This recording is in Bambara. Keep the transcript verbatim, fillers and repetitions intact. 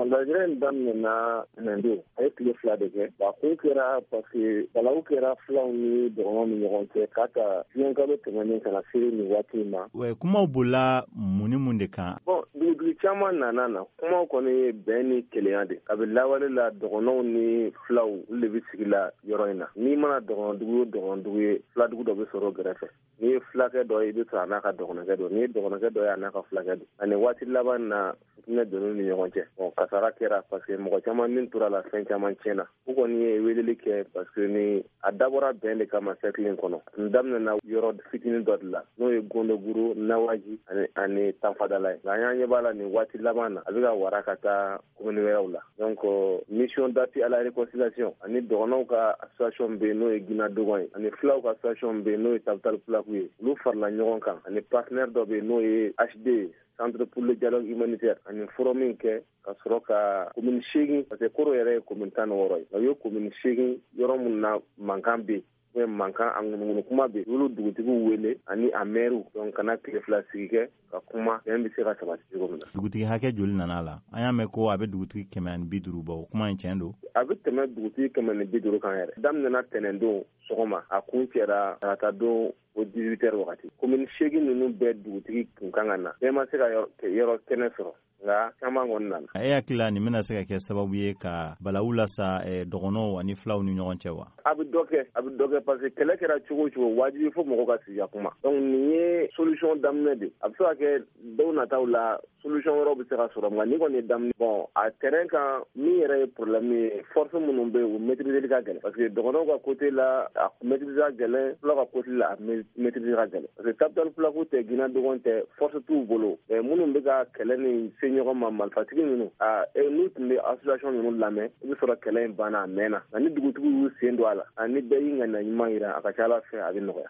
lajɛrɛ in daminɛna ntɛnɛndon a ye tile fila de kɛ wa kun kɛra parce que balawu kɛra filaw ni dɔgɔnɔw ni ɲɔgɔn cɛ k'a ka fiɲɛkalo tɛmɛnen kana se nin waati ma. Kumaw bolila mun ni mun de kan? Bon dugutigi caman nana na kumaw kɔni ye bɛn ni kelenya de a bɛ lawale la dɔgɔnɔw ni filaw olu de bɛ sigi la yɔrɔ in na. N'i mana dɔgɔnɔdugu o dɔgɔnɔdugu ye filadugu dɔ bɛ sɔrɔ gɛrɛfɛ. N'i ye filakɛ dɔ ye i bɛ sɔrɔ a n'a ka dɔgɔnɔkɛ dɔ n'i ye dɔgɔnɔkɛ dɔ ye a n'a ka filakɛ dɔ ani waati laban na futinɛ donn'u ni ɲɔgɔn cɛ. Bon kasara kɛra parce que mɔgɔ caman min tora la fɛn caman tiɲɛna. U kɔni ye weleli kɛ parce que ni a dabɔra bɛn de kama cercle in kɔnɔ. N daminɛna yɔrɔ fitinin dɔ de la n'o ye Gondoguru, Nawaji ani ani Tanfadala ye. Nka an y'an ɲɛ b'a la nin waati laban na a bɛ ka wara ka taa commune wɛrɛw la. Donc mission d'appui à la réconciliation ani dɔgɔnɔw ka association bɛ yen n'o ye Gina Dogon ye ani filaw ka association bɛ yen n'o ye Tabutal Pulaku ye. Olu farala ɲɔgɔn kan ani partenaire dɔ bɛ yen n'o ye H D Centre pour le dialogue humanitaire ani forum min kɛ ka sɔrɔ ka commune seegin parce que Koro yɛrɛ ye commune tan ni wɔɔrɔ ye. O ye commune seegin yɔrɔ min na mankan bɛ yen mankan a ŋunuŋunu kuma bɛ yen olu dugutigiw wele ani a maire donc kana tile fila sigi kɛ ka kuma bɛn bɛ se ka sabati cogo min na. Dugutigi hakɛ joli nana a la? An y'a mɛn ko a bɛ dugutigi kɛmɛ ani bi duuru bɔ o kuma in tiɲɛ don? A bɛ tɛmɛ dugutigi kɛmɛ ni bi duuru kan yɛrɛ. Daminɛna tɛnɛndon sɔgɔma a kun cɛra tarata don o dix-huit heures wagati. Commune seegin ninnu bɛɛ dugutigi kun kan ka na. Bɛɛ ma se ka yɔrɔ kɛnɛ sɔrɔ. Nka caman kɔni nana. E hakili la nin bɛna se ka kɛ sababu ye ka balawu lasa dɔgɔnɔw ani filaw ni ɲɔgɔn cɛ wa? A bɛ dɔ kɛ a bɛ dɔ kɛ parce que kɛlɛ kɛra cogo o cogo wajibi fo mɔgɔw ka sigi ka kuma. Donc nin ye solution daminɛ de. A bɛ se ka kɛ dɔw nataw la solution wɛrɛw bɛ se ka sɔrɔ nka ni kɔni ye daminɛ bon a terrain kan min yɛrɛ ye problème ye force minnu bɛ yen o maîtriser ka gɛlɛn parce que dɔgɔnɔw ka côté la a maîtriser ka gɛlɛn filaw ka côté la a maîtriser ka gɛlɛn parce que Tabutal Pulaku tɛ Gina Dogon tɛ force t'u bolo mais minnu bɛ ka kɛlɛ ni se ɲɔgɔn ma marifatigi ninnu a n'u tun bɛ association ninnu lamɛn i bɛ sɔrɔ kɛlɛ in banna a mɛnna nka ni dugutigiw y'u sen don a la ani bɛɛ y'i ŋaniya ɲuman jira a ka ca Ala fɛ a bɛ nɔgɔya.